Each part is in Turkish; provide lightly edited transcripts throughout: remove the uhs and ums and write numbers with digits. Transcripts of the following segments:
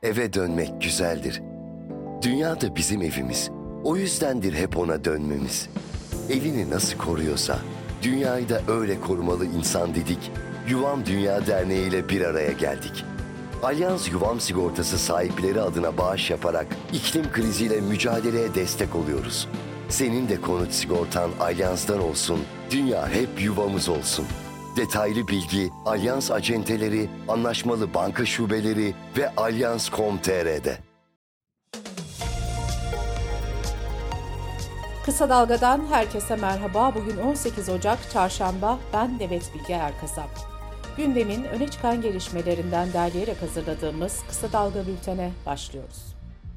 Eve dönmek güzeldir. Dünya da bizim evimiz. O yüzdendir hep ona dönmemiz. Evini nasıl koruyorsa, dünyayı da öyle korumalı insan dedik. Yuvam Dünya Derneği ile bir araya geldik. Alyans Yuvam Sigortası sahipleri adına bağış yaparak iklim kriziyle mücadeleye destek oluyoruz. Senin de konut sigortan Alyans'tan olsun, dünya hep yuvamız olsun. Detaylı bilgi Alyans acenteleri, anlaşmalı banka şubeleri ve alyans.com.tr'de. Kısa Dalga'dan herkese merhaba. Bugün 18 Ocak Çarşamba. Ben Demet Bilge Erkasap. Gündemin öne çıkan gelişmelerinden derleyerek hazırladığımız Kısa Dalga bültene başlıyoruz.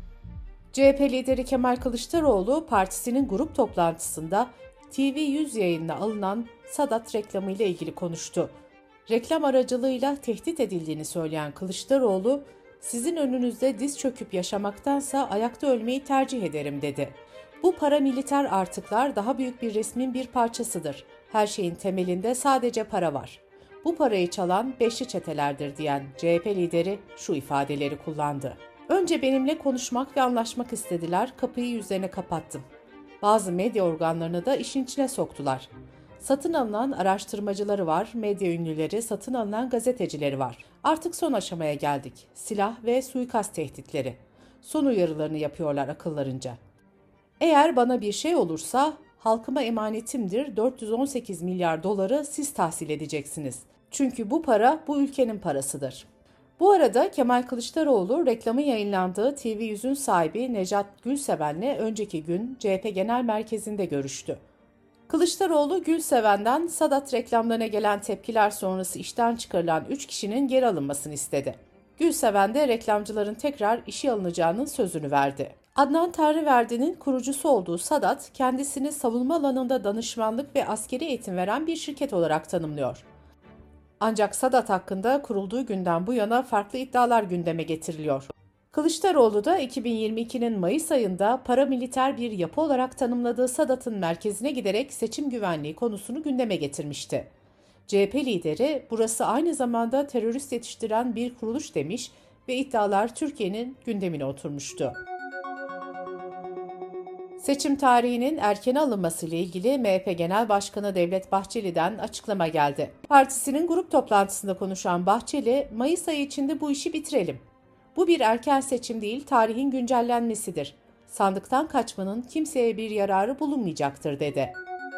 CHP lideri Kemal Kılıçdaroğlu partisinin grup toplantısında TV100 yayınına alınan Sadat reklamı ile ilgili konuştu. Reklam aracılığıyla tehdit edildiğini söyleyen Kılıçdaroğlu, "Sizin önünüzde diz çöküp yaşamaktansa ayakta ölmeyi tercih ederim." dedi. "Bu paramiliter artıklar daha büyük bir resmin bir parçasıdır. Her şeyin temelinde sadece para var. Bu parayı çalan beşli çetelerdir." diyen CHP lideri şu ifadeleri kullandı. "Önce benimle konuşmak ve anlaşmak istediler, kapıyı yüzlerine kapattım. Bazı medya organlarını da işin içine soktular. Satın alınan araştırmacıları var, medya ünlüleri, satın alınan gazetecileri var. Artık son aşamaya geldik. Silah ve suikast tehditleri. Son uyarılarını yapıyorlar akıllarınca. Eğer bana bir şey olursa halkıma emanetimdir, 418 milyar doları siz tahsil edeceksiniz. Çünkü bu para bu ülkenin parasıdır." Bu arada Kemal Kılıçdaroğlu reklamın yayınlandığı TV100'ün sahibi Necat Gülseven'le önceki gün CHP Genel Merkezi'nde görüştü. Kılıçdaroğlu, Gülseven'den Sadat reklamlarına gelen tepkiler sonrası işten çıkarılan 3 kişinin geri alınmasını istedi. Gülseven de reklamcıların tekrar işe alınacağının sözünü verdi. Adnan Tanrıverdi'nin kurucusu olduğu Sadat, kendisini savunma alanında danışmanlık ve askeri eğitim veren bir şirket olarak tanımlıyor. Ancak Sadat hakkında kurulduğu günden bu yana farklı iddialar gündeme getiriliyor. Kılıçdaroğlu da 2022'nin Mayıs ayında paramiliter bir yapı olarak tanımladığı Sadat'ın merkezine giderek seçim güvenliği konusunu gündeme getirmişti. CHP lideri, "Burası aynı zamanda terörist yetiştiren bir kuruluş." demiş ve iddialar Türkiye'nin gündemine oturmuştu. Seçim tarihinin erkene alınmasıyla ilgili MHP Genel Başkanı Devlet Bahçeli'den açıklama geldi. Partisinin grup toplantısında konuşan Bahçeli, "Mayıs ayı içinde bu işi bitirelim. Bu bir erken seçim değil, tarihin güncellenmesidir. Sandıktan kaçmanın kimseye bir yararı bulunmayacaktır." dedi.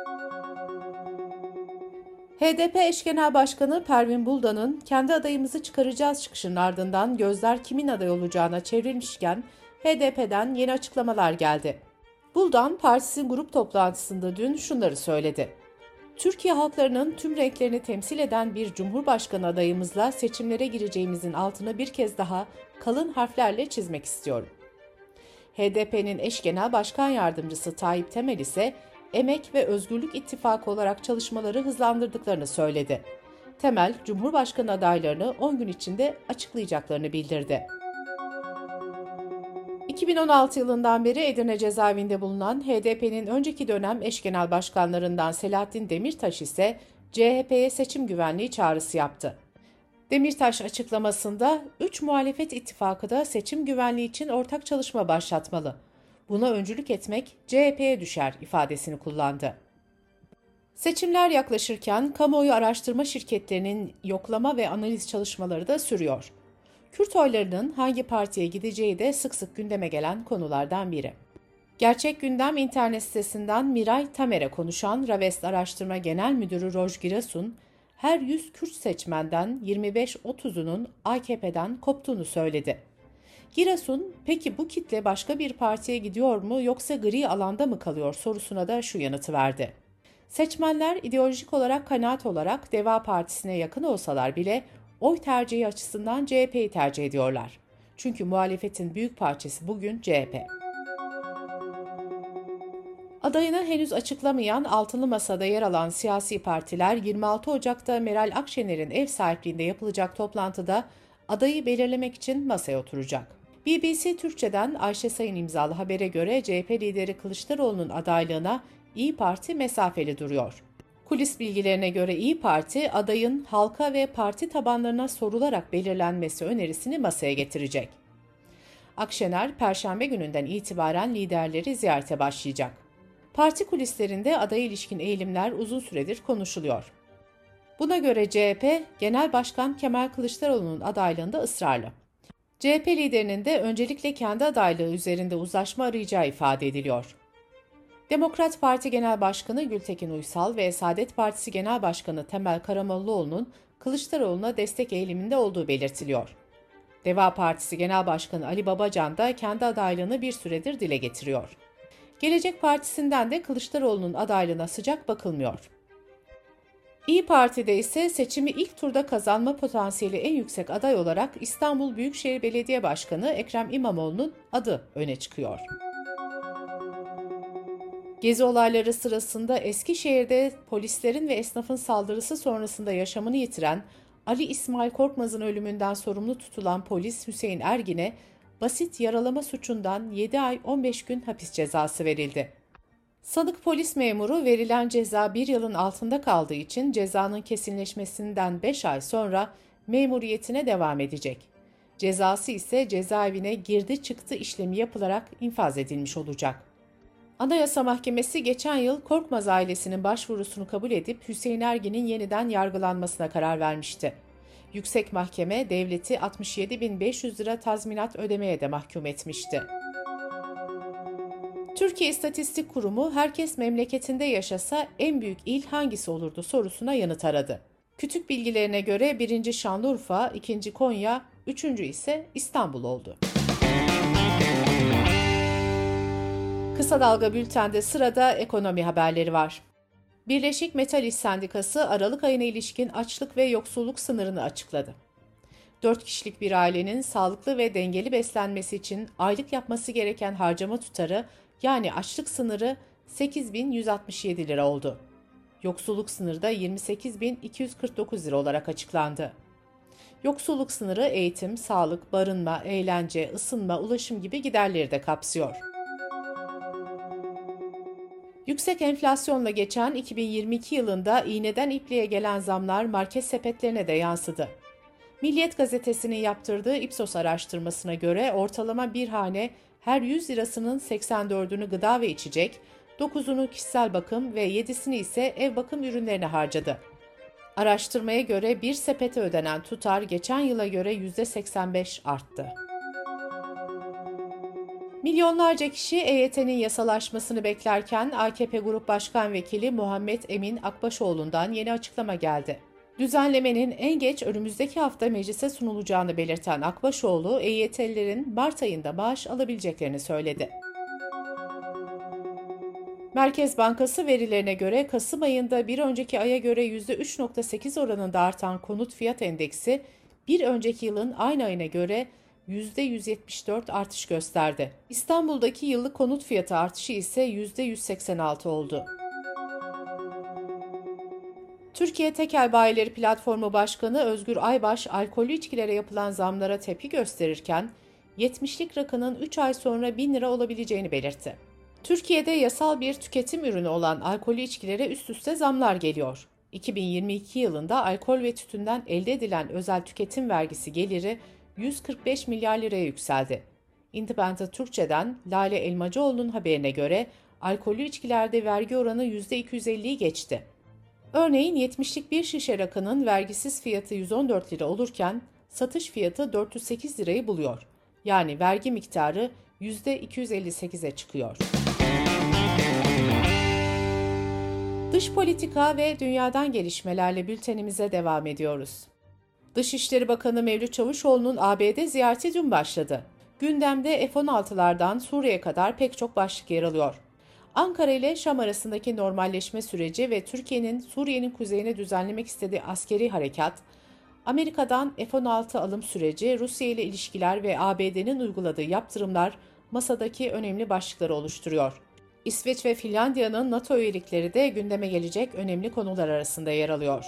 HDP eş genel başkanı Pervin Buldan'ın "Kendi adayımızı çıkaracağız" çıkışının ardından gözler kimin aday olacağına çevrilmişken HDP'den yeni açıklamalar geldi. Buldan, partisinin grup toplantısında dün şunları söyledi. "Türkiye halklarının tüm renklerini temsil eden bir cumhurbaşkanı adayımızla seçimlere gireceğimizin altını bir kez daha kalın harflerle çizmek istiyorum." HDP'nin eş genel başkan yardımcısı Tayyip Temel ise Emek ve Özgürlük İttifakı olarak çalışmaları hızlandırdıklarını söyledi. Temel, Cumhurbaşkanı adaylarını 10 gün içinde açıklayacaklarını bildirdi. 2016 yılından beri Edirne cezaevinde bulunan HDP'nin önceki dönem eş genel başkanlarından Selahattin Demirtaş ise CHP'ye seçim güvenliği çağrısı yaptı. Demirtaş açıklamasında 3 muhalefet ittifakı da seçim güvenliği için ortak çalışma başlatmalı. Buna öncülük etmek CHP'ye düşer ifadesini kullandı. Seçimler yaklaşırken kamuoyu araştırma şirketlerinin yoklama ve analiz çalışmaları da sürüyor. Kürt oylarının hangi partiye gideceği de sık sık gündeme gelen konulardan biri. Gerçek Gündem internet sitesinden Miray Tamer'e konuşan Ravest Araştırma Genel Müdürü Roj Giresun, her 100 Kürt seçmenden 25-30'unun AKP'den koptuğunu söyledi. Giresun, "Peki bu kitle başka bir partiye gidiyor mu yoksa gri alanda mı kalıyor?" sorusuna da şu yanıtı verdi. "Seçmenler ideolojik olarak, kanaat olarak Deva Partisi'ne yakın olsalar bile oy tercihi açısından CHP'yi tercih ediyorlar. Çünkü muhalefetin büyük parçası bugün CHP." Adayını henüz açıklamayan Altılı Masa'da yer alan siyasi partiler 26 Ocak'ta Meral Akşener'in ev sahipliğinde yapılacak toplantıda adayı belirlemek için masaya oturacak. BBC Türkçe'den Ayşe Sayın imzalı habere göre CHP lideri Kılıçdaroğlu'nun adaylığına İYİ Parti mesafeli duruyor. Kulis bilgilerine göre İYİ Parti adayın halka ve parti tabanlarına sorularak belirlenmesi önerisini masaya getirecek. Akşener, Perşembe gününden itibaren liderleri ziyarete başlayacak. Parti kulislerinde adaya ilişkin eğilimler uzun süredir konuşuluyor. Buna göre CHP, Genel Başkan Kemal Kılıçdaroğlu'nun adaylığında ısrarlı. CHP liderinin de öncelikle kendi adaylığı üzerinde uzlaşma arayacağı ifade ediliyor. Demokrat Parti Genel Başkanı Gültekin Uysal ve Saadet Partisi Genel Başkanı Temel Karamollaoğlu'nun Kılıçdaroğlu'na destek eğiliminde olduğu belirtiliyor. Deva Partisi Genel Başkanı Ali Babacan da kendi adaylığını bir süredir dile getiriyor. Gelecek Partisi'nden de Kılıçdaroğlu'nun adaylığına sıcak bakılmıyor. İYİ Parti'de ise seçimi ilk turda kazanma potansiyeli en yüksek aday olarak İstanbul Büyükşehir Belediye Başkanı Ekrem İmamoğlu'nun adı öne çıkıyor. Gezi olayları sırasında Eskişehir'de polislerin ve esnafın saldırısı sonrasında yaşamını yitiren Ali İsmail Korkmaz'ın ölümünden sorumlu tutulan polis Hüseyin Ergin'e basit yaralama suçundan 7 ay 15 gün hapis cezası verildi. Sanık polis memuru verilen ceza 1 yılın altında kaldığı için cezanın kesinleşmesinden 5 ay sonra memuriyetine devam edecek. Cezası ise cezaevine girdi çıktı işlemi yapılarak infaz edilmiş olacak. Anayasa Mahkemesi geçen yıl Korkmaz ailesinin başvurusunu kabul edip Hüseyin Ergin'in yeniden yargılanmasına karar vermişti. Yüksek Mahkeme devleti 67.500 lira tazminat ödemeye de mahkum etmişti. Türkiye İstatistik Kurumu herkes memleketinde yaşasa en büyük il hangisi olurdu sorusuna yanıt aradı. Kütük bilgilerine göre 1. Şanlıurfa, 2. Konya, 3. ise İstanbul oldu. Kısa Dalga Bülten'de sırada ekonomi haberleri var. Birleşik Metal İş Sendikası Aralık ayına ilişkin açlık ve yoksulluk sınırını açıkladı. 4 kişilik bir ailenin sağlıklı ve dengeli beslenmesi için aylık yapması gereken harcama tutarı yani açlık sınırı 8.167 lira oldu. Yoksulluk sınırı da 28.249 lira olarak açıklandı. Yoksulluk sınırı eğitim, sağlık, barınma, eğlence, ısınma, ulaşım gibi giderleri de kapsıyor. Yüksek enflasyonla geçen 2022 yılında iğneden ipliğe gelen zamlar market sepetlerine de yansıdı. Milliyet gazetesinin yaptırdığı Ipsos araştırmasına göre ortalama bir hane her 100 lirasının 84'ünü gıda ve içecek, 9'unu kişisel bakım ve 7'sini ise ev bakım ürünlerine harcadı. Araştırmaya göre bir sepete ödenen tutar geçen yıla göre %85 arttı. Milyonlarca kişi EYT'nin yasalaşmasını beklerken AKP Grup Başkan Vekili Muhammed Emin Akbaşoğlu'ndan yeni açıklama geldi. Düzenlemenin en geç önümüzdeki hafta meclise sunulacağını belirten Akbaşoğlu, EYT'lilerin Mart ayında maaş alabileceklerini söyledi. Merkez Bankası verilerine göre Kasım ayında bir önceki aya göre %3.8 oranında artan konut fiyat endeksi, bir önceki yılın aynı ayına göre %174 artış gösterdi. İstanbul'daki yıllık konut fiyatı artışı ise %186 oldu. Türkiye Tekel Bayileri Platformu Başkanı Özgür Aybaş, alkollü içkilere yapılan zamlara tepki gösterirken, 70'lik rakının 3 ay sonra 1.000 lira olabileceğini belirtti. Türkiye'de yasal bir tüketim ürünü olan alkollü içkilere üst üste zamlar geliyor. 2022 yılında alkol ve tütünden elde edilen özel tüketim vergisi geliri 145 milyar liraya yükseldi. Independent Türkçe'den Lale Elmacıoğlu'nun haberine göre alkollü içkilerde vergi oranı %250'yi geçti. Örneğin 70'lik bir şişe rakının vergisiz fiyatı 114 lira olurken satış fiyatı 408 lirayı buluyor. Yani vergi miktarı %258'e çıkıyor. Dış politika ve dünyadan gelişmelerle bültenimize devam ediyoruz. Dışişleri Bakanı Mevlüt Çavuşoğlu'nun ABD ziyareti dün başladı. Gündemde F-16'lardan Suriye'ye kadar pek çok başlık yer alıyor. Ankara ile Şam arasındaki normalleşme süreci ve Türkiye'nin Suriye'nin kuzeyine düzenlemek istediği askeri harekat, Amerika'dan F-16 alım süreci, Rusya ile ilişkiler ve ABD'nin uyguladığı yaptırımlar masadaki önemli başlıkları oluşturuyor. İsveç ve Finlandiya'nın NATO üyelikleri de gündeme gelecek önemli konular arasında yer alıyor.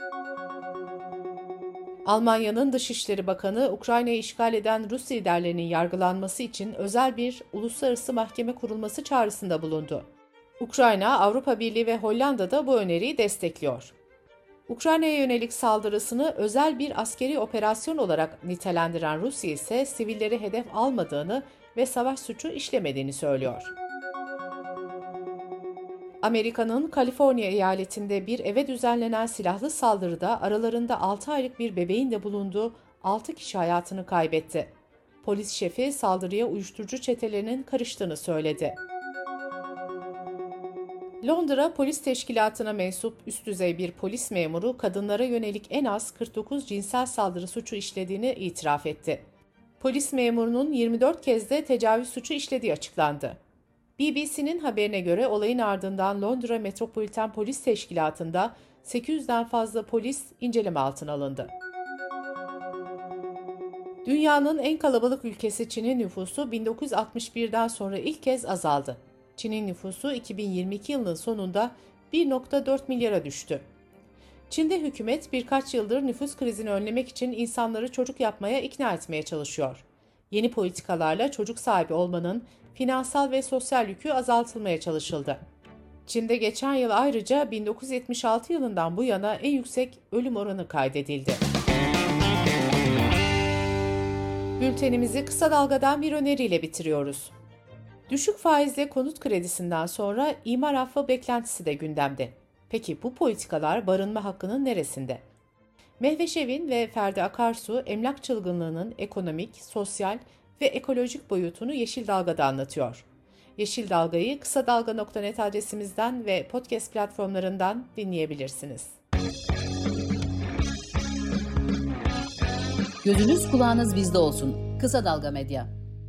Almanya'nın Dışişleri Bakanı, Ukrayna'yı işgal eden Rus liderlerinin yargılanması için özel bir uluslararası mahkeme kurulması çağrısında bulundu. Ukrayna, Avrupa Birliği ve Hollanda da bu öneriyi destekliyor. Ukrayna'ya yönelik saldırısını özel bir askeri operasyon olarak nitelendiren Rusya ise sivilleri hedef almadığını ve savaş suçu işlemediğini söylüyor. Amerika'nın Kaliforniya eyaletinde bir eve düzenlenen silahlı saldırıda aralarında 6 aylık bir bebeğin de bulunduğu 6 kişi hayatını kaybetti. Polis şefi saldırıya uyuşturucu çetelerinin karıştığını söyledi. Londra Polis Teşkilatı'na mensup üst düzey bir polis memuru kadınlara yönelik en az 49 cinsel saldırı suçu işlediğini itiraf etti. Polis memurunun 24 kez de tecavüz suçu işlediği açıklandı. BBC'nin haberine göre olayın ardından Londra Metropolitan Polis Teşkilatı'nda 800'den fazla polis inceleme altına alındı. Dünyanın en kalabalık ülkesi Çin'in nüfusu 1961'den sonra ilk kez azaldı. Çin'in nüfusu 2022 yılının sonunda 1,4 milyara düştü. Çin'de hükümet birkaç yıldır nüfus krizini önlemek için insanları çocuk yapmaya ikna etmeye çalışıyor. Yeni politikalarla çocuk sahibi olmanın finansal ve sosyal yükü azaltılmaya çalışıldı. Çin'de geçen yıl ayrıca 1976 yılından bu yana en yüksek ölüm oranı kaydedildi. Bültenimizi kısa dalgadan bir öneriyle bitiriyoruz. Düşük faizle konut kredisinden sonra imar affı beklentisi de gündemde. Peki bu politikalar barınma hakkının neresinde? Mehveş Evin ve Ferdi Akarsu emlak çılgınlığının ekonomik, sosyal ve ekolojik boyutunu Yeşil Dalga'da anlatıyor. Yeşil Dalga'yı kısa dalga.net adresimizden ve podcast platformlarından dinleyebilirsiniz. Gözünüz kulağınız bizde olsun. Kısa Dalga Medya.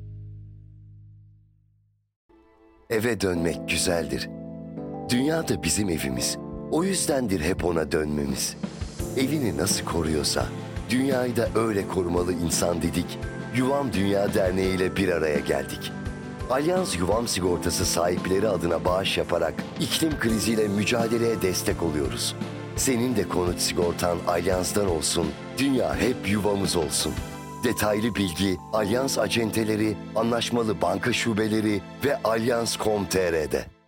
Eve dönmek güzeldir. Dünya da bizim evimiz. O yüzdendir hep ona dönmemiz. Evini nasıl koruyorsa, dünyayı da öyle korumalı insan dedik. Yuvam Dünya Derneği ile bir araya geldik. Alyans Yuvam Sigortası sahipleri adına bağış yaparak iklim kriziyle mücadeleye destek oluyoruz. Senin de konut sigortan Alyans'tan olsun, dünya hep yuvamız olsun. Detaylı bilgi Alyans acenteleri, anlaşmalı banka şubeleri ve Alyans.com.tr'de.